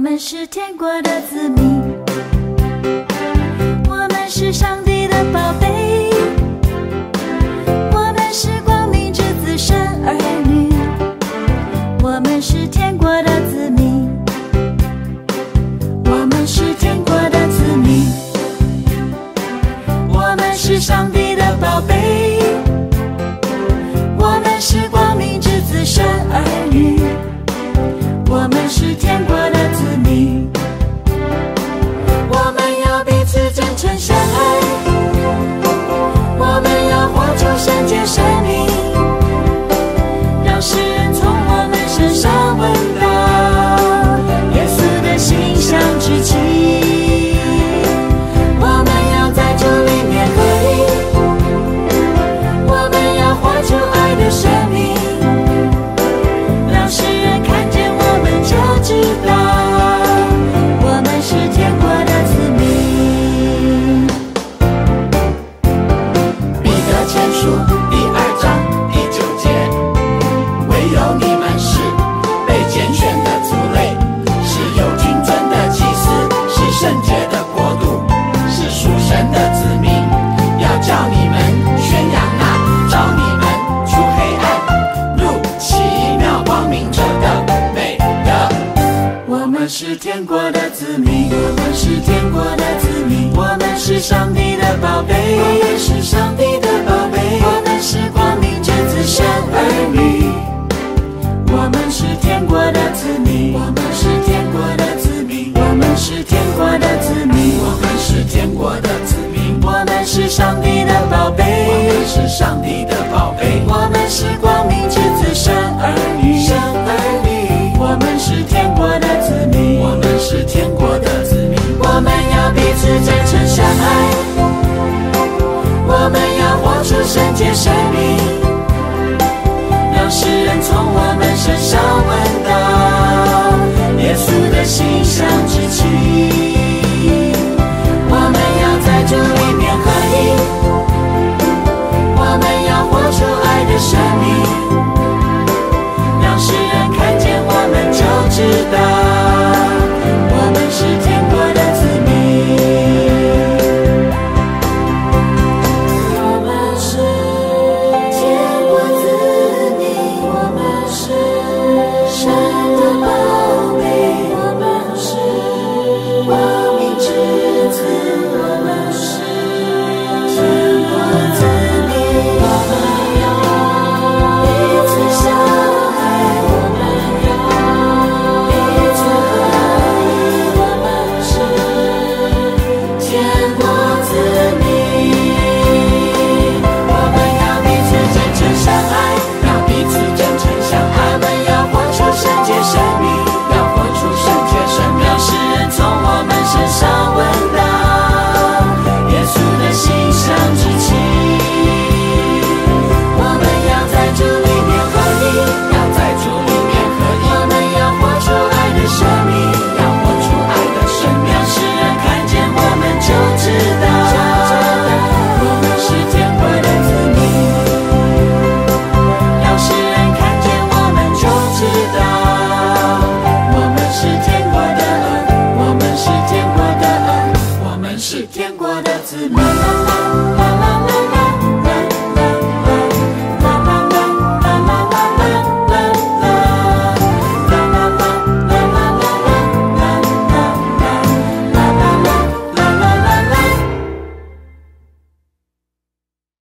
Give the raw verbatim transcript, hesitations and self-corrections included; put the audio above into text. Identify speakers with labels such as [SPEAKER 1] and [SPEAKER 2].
[SPEAKER 1] 们是天国的子民，我们是上帝的宝贝，我们是光明之子神儿女，我们是天国的子民，我们是天国的子民，我们是上帝的宝贝，我们是光明之子神儿女，我们是天国的子民，我们要彼此真诚相爱，我们要活出圣洁生命，让世人从我们身上闻到耶稣的馨香之气。我们要在主里面合一，我们要活出爱的生命，让世人看见我们就知道我们是天国的子民。
[SPEAKER 2] 彼得前书第二章第九节，唯有你们是被拣选的族类，是有君尊的祭司，是圣洁的国度，是属神的子民，要叫你们宣扬那召你们出黑暗入奇妙光明者的美德。
[SPEAKER 1] 我们是天国的子民，我们是天国的子民，我们是上帝的宝贝，我们是上帝的宝贝，我们是光明之子神儿女，我们是天国的子民，我们是天国的子民，我们是天国的子民，
[SPEAKER 2] 我们是天国的子民，
[SPEAKER 1] 我们是上帝的宝贝，
[SPEAKER 2] 我们是上帝的宝贝，
[SPEAKER 1] 我们是光明之子神儿女，神儿女，我们是天国的子民，
[SPEAKER 2] 我们是天国的子民，
[SPEAKER 1] 我们要彼此真诚相爱，我们要活出圣洁生命，让世人从我们身上闻到耶稣的馨香之气。我们要在主里面合一，我们要活出爱的生命，让世人看见我们就知道我们是天国的子民。我们是天国子民，我们是神的宝贝，我们是光明之子，我们是天国子民，我们要彼此相爱，我们要彼此合一，我们是天国子民，我们要彼此真诚相爱，
[SPEAKER 2] 要彼此真诚相爱，
[SPEAKER 1] 我们要活出圣洁生命，
[SPEAKER 2] 要活出圣洁生命，
[SPEAKER 1] 让世人从我们身上闻到耶稣的馨香之气。我们要在主里面合一，
[SPEAKER 2] 要在主里面合一，
[SPEAKER 1] 我们要活出爱的生命，
[SPEAKER 2] 要活出爱的生命，
[SPEAKER 1] 让世人看见我们就知道我们是天国的子民，让世人看见我们就知道我们是天国的恩，我们是天国的恩，我们是天国的子民。